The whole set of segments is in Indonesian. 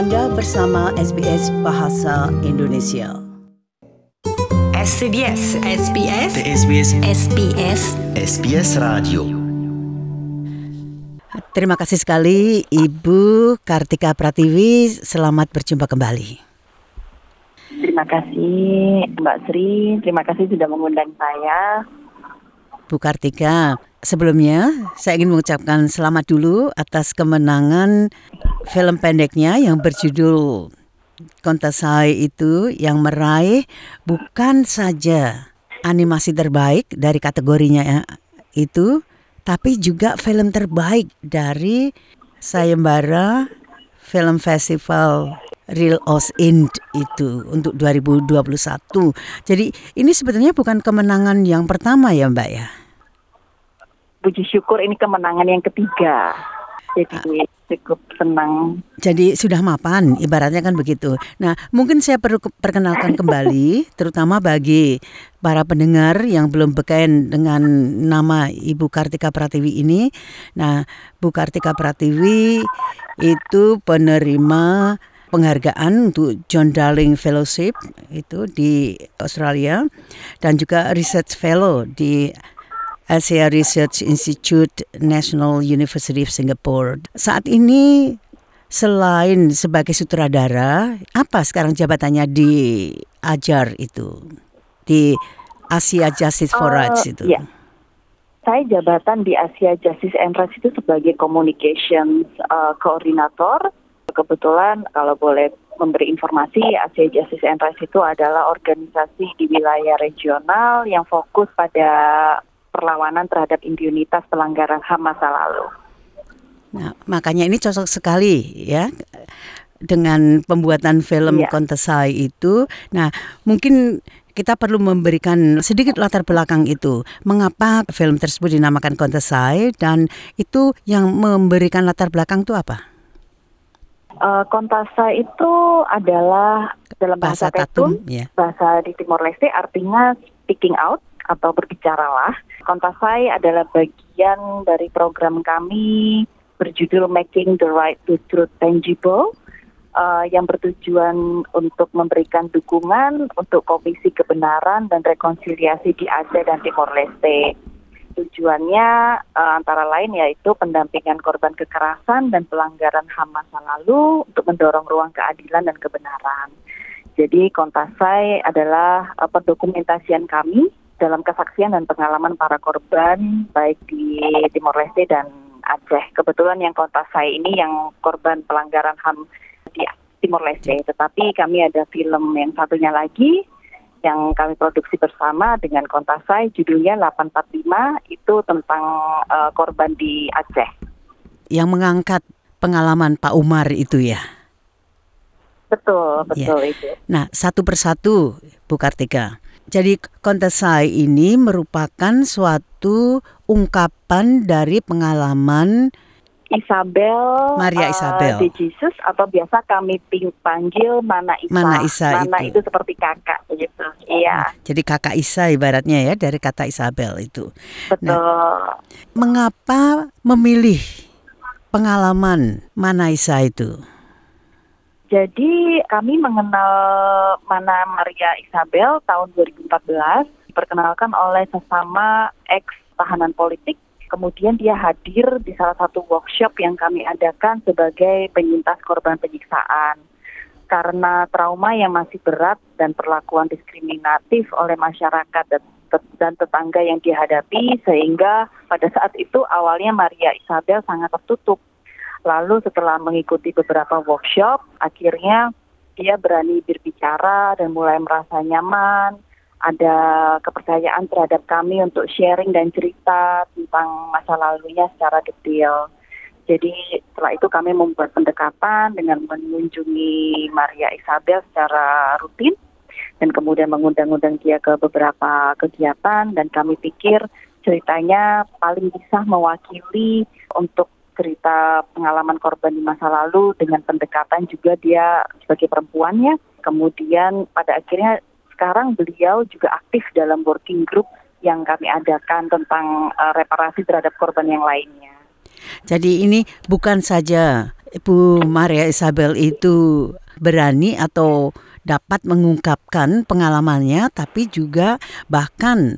Anda bersama SBS Bahasa Indonesia. SBS Radio. Terima kasih sekali Ibu Kartika Pratiwi, selamat berjumpa kembali. Terima kasih Mbak Sri, terima kasih sudah mengundang saya. Bu Kartika, sebelumnya saya ingin mengucapkan selamat dulu atas kemenangan film pendeknya yang berjudul Kontasai itu, yang meraih bukan saja animasi terbaik dari kategorinya itu, tapi juga film terbaik dari Sayembara Film Festival Real Oz Ind itu untuk 2021. Jadi ini sebetulnya bukan kemenangan yang pertama ya Mbak ya? Puji syukur ini kemenangan yang ketiga. Jadi cukup senang. Jadi sudah mapan, ibaratnya kan begitu. Nah, mungkin saya perlu perkenalkan kembali, terutama bagi para pendengar yang belum beken dengan nama Ibu Kartika Pratiwi ini. Nah, Bu Kartika Pratiwi itu penerima penghargaan untuk John Darling Fellowship itu di Australia, dan juga Research Fellow di Asia Research Institute National University of Singapore. Saat ini selain sebagai sutradara, apa sekarang jabatannya di AJAR itu? Di Asia Justice for Rights itu? Ya. Saya jabatan di Asia Justice and Rights itu sebagai Communications Coordinator. Kebetulan kalau boleh memberi informasi, Asia Justice and Rights itu adalah organisasi di wilayah regional yang fokus pada perlawanan terhadap impunitas pelanggaran HAM masa lalu. Nah, makanya ini cocok sekali ya dengan pembuatan film Kontasai itu. Nah, mungkin kita perlu memberikan sedikit latar belakang itu. Mengapa film tersebut dinamakan Kontasai, dan itu yang memberikan latar belakang itu apa? Kontasai itu adalah dalam bahasa Tetun, bahasa di Timor Leste, artinya speaking out atau berbicaralah. Kontasai adalah bagian dari program kami berjudul Making the Right to Truth Tangible, yang bertujuan untuk memberikan dukungan untuk Komisi Kebenaran dan Rekonsiliasi di Aceh dan Timor Leste. Tujuannya antara lain yaitu pendampingan korban kekerasan dan pelanggaran HAM masa lalu untuk mendorong ruang keadilan dan kebenaran. Jadi Kontasai adalah pendokumentasian kami dalam kesaksian dan pengalaman para korban baik di Timor Leste dan Aceh. Kebetulan yang Kontasai ini yang korban pelanggaran HAM di Timor Leste, tetapi kami ada film yang satunya lagi yang kami produksi bersama dengan Kontasai, judulnya 845, itu tentang korban di Aceh. Yang mengangkat pengalaman Pak Umar itu ya? Betul itu. Nah, satu persatu Bu Kartika. Jadi Kontasai ini merupakan suatu ungkapan dari pengalaman Maria Isabel de Jesus, atau biasa kami panggil Mana Isa. Mana itu seperti kakak gitu. Iya. Jadi kakak Isa ibaratnya ya, dari kata Isabel itu. Betul. Nah, mengapa memilih pengalaman Mana Isa itu? Jadi kami mengenal Mana Maria Isabel tahun 2014, diperkenalkan oleh sesama ex-tahanan politik. Kemudian dia hadir di salah satu workshop yang kami adakan sebagai penyintas korban penyiksaan. Karena trauma yang masih berat dan perlakuan diskriminatif oleh masyarakat dan tetangga yang dihadapi, sehingga pada saat itu awalnya Maria Isabel sangat tertutup. Lalu setelah mengikuti beberapa workshop, akhirnya dia berani berbicara dan mulai merasa nyaman. Ada kepercayaan terhadap kami untuk sharing dan cerita tentang masa lalunya secara detail. Jadi setelah itu kami membuat pendekatan dengan mengunjungi Maria Isabel secara rutin dan kemudian mengundang-undang dia ke beberapa kegiatan, dan kami pikir ceritanya paling bisa mewakili untuk cerita pengalaman korban di masa lalu dengan pendekatan juga dia sebagai perempuannya. Kemudian pada akhirnya sekarang beliau juga aktif dalam working group yang kami adakan tentang reparasi terhadap korban yang lainnya. Jadi ini bukan saja Ibu Maria Isabel itu berani atau dapat mengungkapkan pengalamannya, tapi juga bahkan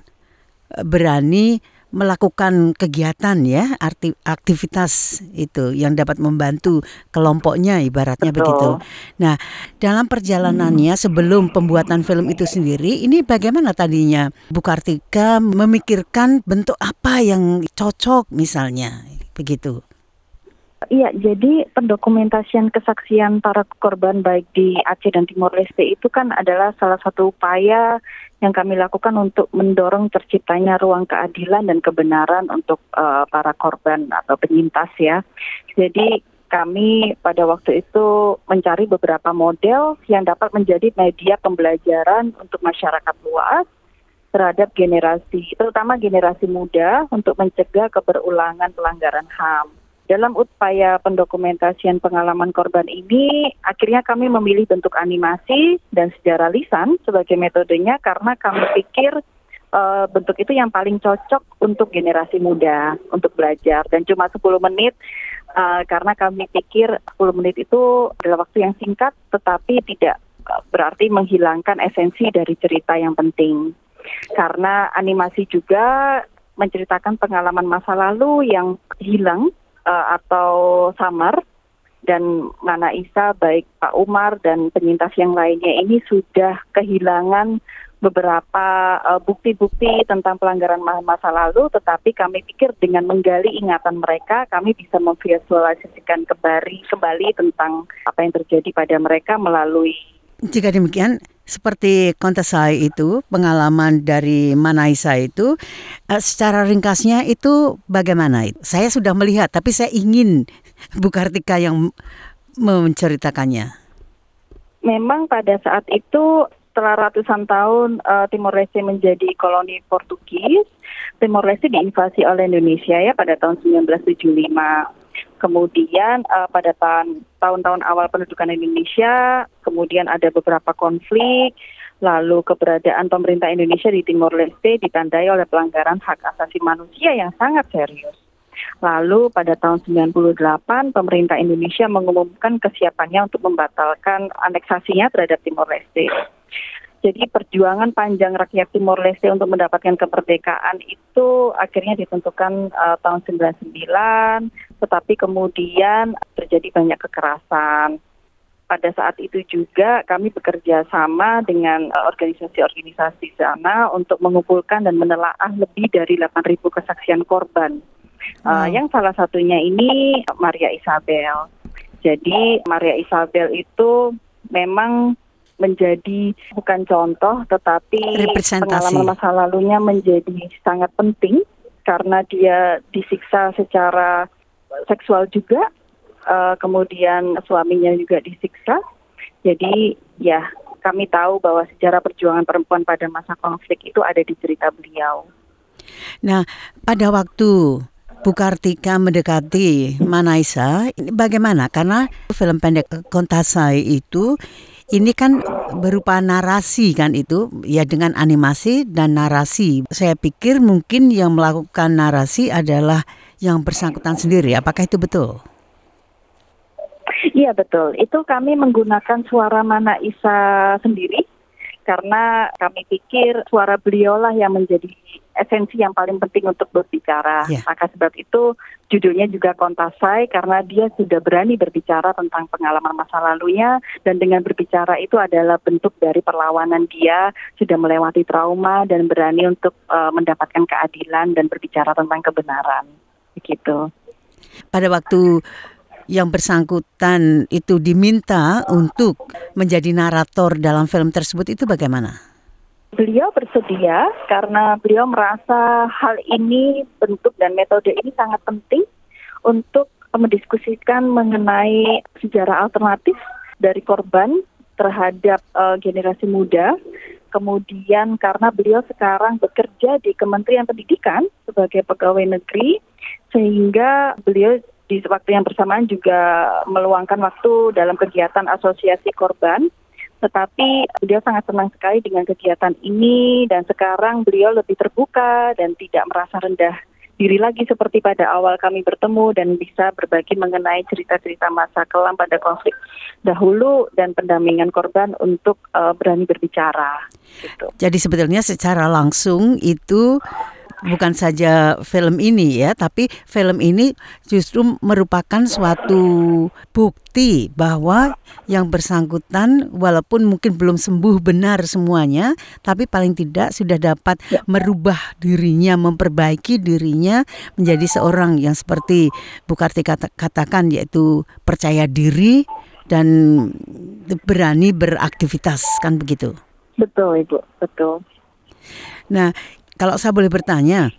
berani melakukan kegiatan ya, aktivitas itu yang dapat membantu kelompoknya ibaratnya begitu. Betul. Nah, dalam perjalanannya sebelum pembuatan film itu sendiri, ini bagaimana tadinya Bu Kartika memikirkan bentuk apa yang cocok misalnya begitu? Iya, jadi pendokumentasian kesaksian para korban baik di Aceh dan Timor Leste itu kan adalah salah satu upaya yang kami lakukan untuk mendorong terciptanya ruang keadilan dan kebenaran untuk para korban atau penyintas ya. Jadi kami pada waktu itu mencari beberapa model yang dapat menjadi media pembelajaran untuk masyarakat luas terhadap generasi, terutama generasi muda untuk mencegah keberulangan pelanggaran HAM. Dalam upaya pendokumentasian pengalaman korban ini, akhirnya kami memilih bentuk animasi dan sejarah lisan sebagai metodenya karena kami pikir bentuk itu yang paling cocok untuk generasi muda untuk belajar. Dan cuma 10 menit karena kami pikir 10 menit itu adalah waktu yang singkat tetapi tidak berarti menghilangkan esensi dari cerita yang penting. Karena animasi juga menceritakan pengalaman masa lalu yang hilang atau samar, dan Nana Isa, baik Pak Umar dan penyintas yang lainnya ini sudah kehilangan beberapa bukti-bukti tentang pelanggaran masa lalu, tetapi kami pikir dengan menggali ingatan mereka, kami bisa memvisualisasikan kembali tentang apa yang terjadi pada mereka melalui. Jika demikian, seperti Kontesai itu, pengalaman dari Manaisa itu, secara ringkasnya itu bagaimana? Saya sudah melihat, tapi saya ingin Bu Kartika yang menceritakannya. Memang pada saat itu, setelah ratusan tahun Timor Leste menjadi koloni Portugis, Timor Leste diinvasi oleh Indonesia ya pada tahun 1975. Kemudian pada tahun-tahun awal pendudukan Indonesia, kemudian ada beberapa konflik, lalu keberadaan pemerintah Indonesia di Timor Leste ditandai oleh pelanggaran hak asasi manusia yang sangat serius. Lalu pada tahun 98, pemerintah Indonesia mengumumkan kesiapannya untuk membatalkan aneksasinya terhadap Timor Leste. Jadi perjuangan panjang rakyat Timor Leste untuk mendapatkan kemerdekaan itu akhirnya ditentukan tahun 99, tetapi kemudian terjadi banyak kekerasan. Pada saat itu juga kami bekerja sama dengan organisasi-organisasi sana untuk mengumpulkan dan menelaah lebih dari 8.000 kesaksian korban. Yang salah satunya ini Maria Isabel. Jadi Maria Isabel itu memang menjadi bukan contoh tetapi pengalaman masa lalunya menjadi sangat penting karena dia disiksa secara seksual juga, kemudian suaminya juga disiksa. Jadi ya kami tahu bahwa sejarah perjuangan perempuan pada masa konflik itu ada di cerita beliau. Nah, pada waktu Bu Kartika mendekati Manaisa, ini bagaimana? Karena film pendek Kontasai itu ini kan berupa narasi kan itu, ya dengan animasi dan narasi. Saya pikir mungkin yang melakukan narasi adalah yang bersangkutan sendiri. Apakah itu betul? Iya betul. Itu kami menggunakan suara Manaisa sendiri karena kami pikir suara beliaulah yang menjadi esensi yang paling penting untuk berbicara. Yeah. Maka sebab itu judulnya juga Kontasai karena dia sudah berani berbicara tentang pengalaman masa lalunya, dan dengan berbicara itu adalah bentuk dari perlawanan dia sudah melewati trauma dan berani untuk mendapatkan keadilan dan berbicara tentang kebenaran. Begitu. Pada waktu yang bersangkutan itu diminta untuk menjadi narator dalam film tersebut, itu bagaimana? Beliau bersedia karena beliau merasa hal ini, bentuk dan metode ini sangat penting untuk mendiskusikan mengenai sejarah alternatif dari korban terhadap generasi muda. Kemudian karena beliau sekarang bekerja di Kementerian Pendidikan sebagai pegawai negeri, sehingga beliau di waktu yang bersamaan juga meluangkan waktu dalam kegiatan asosiasi korban. Tetapi beliau sangat senang sekali dengan kegiatan ini, dan sekarang beliau lebih terbuka dan tidak merasa rendah diri lagi seperti pada awal kami bertemu dan bisa berbagi mengenai cerita-cerita masa kelam pada konflik dahulu dan pendampingan korban untuk berani berbicara. Gitu. Jadi sebetulnya secara langsung itu bukan saja film ini ya, tapi film ini justru merupakan suatu bukti bahwa yang bersangkutan walaupun mungkin belum sembuh benar semuanya, tapi paling tidak sudah dapat merubah dirinya, memperbaiki dirinya menjadi seorang yang seperti Bu Kartika katakan, yaitu percaya diri dan berani beraktivitas, kan begitu? Betul, Ibu, betul. Nah, kalau saya boleh bertanya,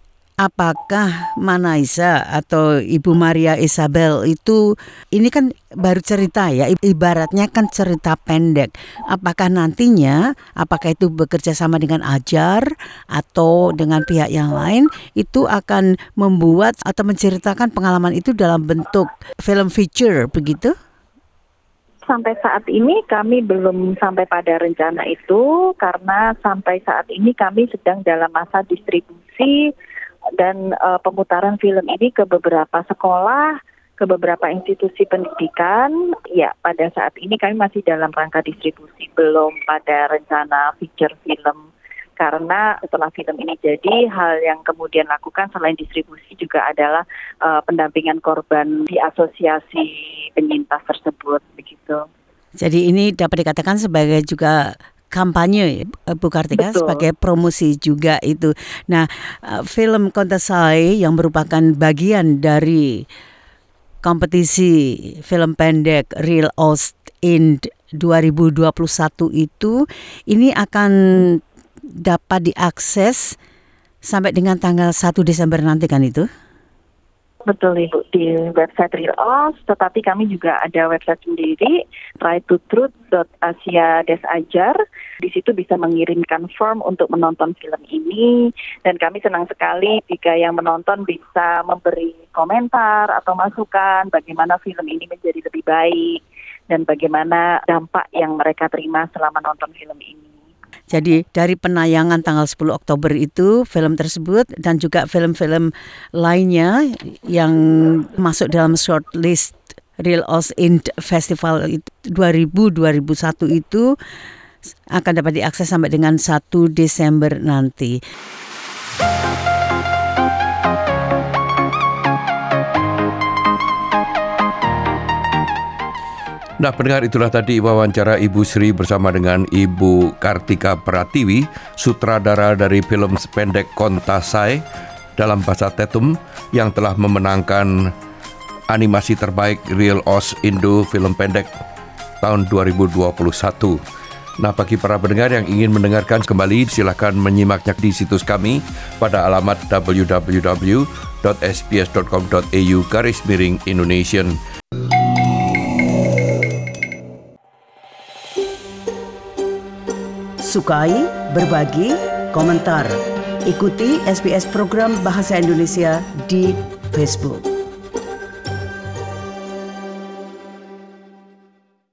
apakah Manaisa atau Ibu Maria Isabel itu, ini kan baru cerita ya, ibaratnya kan cerita pendek. Apakah nantinya, apakah itu bekerja sama dengan Ajar atau dengan pihak yang lain, itu akan membuat atau menceritakan pengalaman itu dalam bentuk film feature, begitu? Sampai saat ini kami belum sampai pada rencana itu karena sampai saat ini kami sedang dalam masa distribusi dan pemutaran film ini ke beberapa sekolah, ke beberapa institusi pendidikan. Ya, pada saat ini kami masih dalam rangka distribusi, belum pada rencana feature film. Karena setelah film ini jadi, hal yang kemudian lakukan selain distribusi juga adalah pendampingan korban di asosiasi penyintas tersebut, begitu. Jadi ini dapat dikatakan sebagai juga kampanye, Bu Kartika. Betul. Sebagai promosi juga itu. Nah, film Kontasai yang merupakan bagian dari kompetisi film pendek Real Ost in 2021 itu, ini akan dapat diakses sampai dengan tanggal 1 Desember nanti, kan itu? Betul, Ibu, di website Real Ost, tetapi kami juga ada website sendiri, trytotruth.asia-ajar. Di situ bisa mengirimkan form untuk menonton film ini, dan kami senang sekali jika yang menonton bisa memberi komentar atau masukan bagaimana film ini menjadi lebih baik dan bagaimana dampak yang mereka terima selama nonton film ini. Jadi dari penayangan tanggal 10 Oktober itu film tersebut dan juga film-film lainnya yang masuk dalam shortlist Real Ost in Festival 2001 itu akan dapat diakses sampai dengan 1 Desember nanti. Nah, pendengar, itulah tadi wawancara Ibu Sri bersama dengan Ibu Kartika Pratiwi, sutradara dari film pendek Kontasai dalam bahasa Tetum yang telah memenangkan animasi terbaik Real Ost Indo film pendek tahun 2021. Nah, bagi para pendengar yang ingin mendengarkan kembali, silakan menyimaknya di situs kami pada alamat www.sbs.com.au/Indonesian. Sukai, berbagi, komentar. Ikuti SBS program Bahasa Indonesia di Facebook.